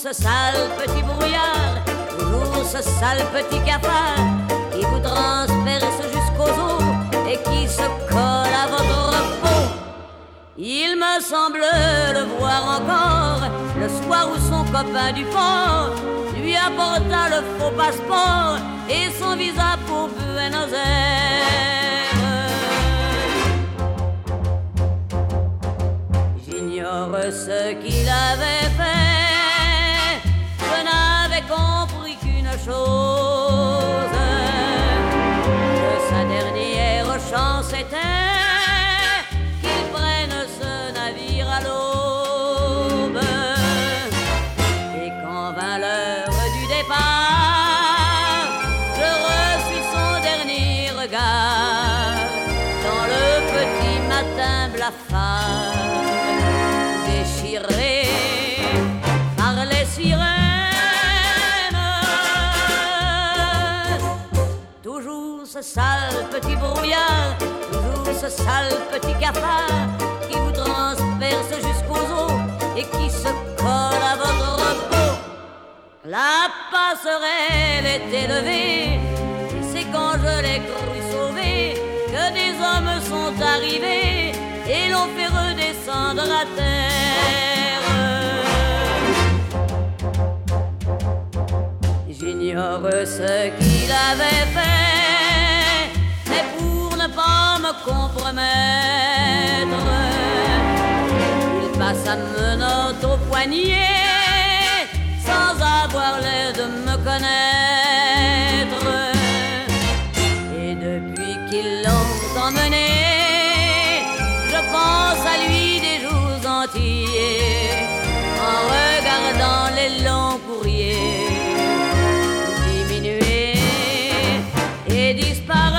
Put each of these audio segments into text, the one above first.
ce sale petit brouillard, toujours ce sale petit cafard qui vous transperce jusqu'aux os et qui se colle à votre peau. Il me semble le voir encore le soir où son copain du port lui apporta le faux passeport et son visa pour Buenos Aires. J'ignore ce qu'il avait fait, je n'avais compris qu'une chose, que sa dernière chance était qu'il prenne ce navire à l'aube. Et quand vint l'heure du départ, je reçus son dernier regard dans le petit matin blafard, déchiré par les sirènes. Toujours ce sale petit brouillard, toujours ce sale petit cafard qui vous transperce jusqu'aux os et qui se colle à votre peau. La passerelle est élevée, et c'est quand je l'ai cru sauver que des hommes sont arrivés et l'ont fait redescendre à terre. J'ignore ce qu'il avait fait, mais pour ne pas me compromettre, il passa menottes au poignet sans avoir l'air de me connaître. Et depuis qu'ils l'ont emmené, je pense à lui des jours entiers en regardant les longs courriers diminuer et disparaître.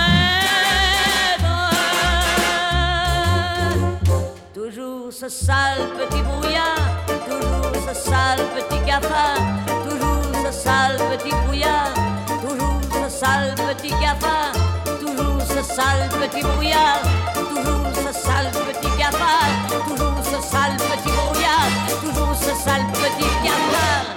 Toujours ce sale petit brouillard, toujours ce sale petit cafard, toujours ce sale petit brouillard, toujours ce sale petit cafard, toujours ce sale petit brouillard, toujours ce sale petit cafard, toujours ce sale petit brouillard, toujours ce sale petit cafard.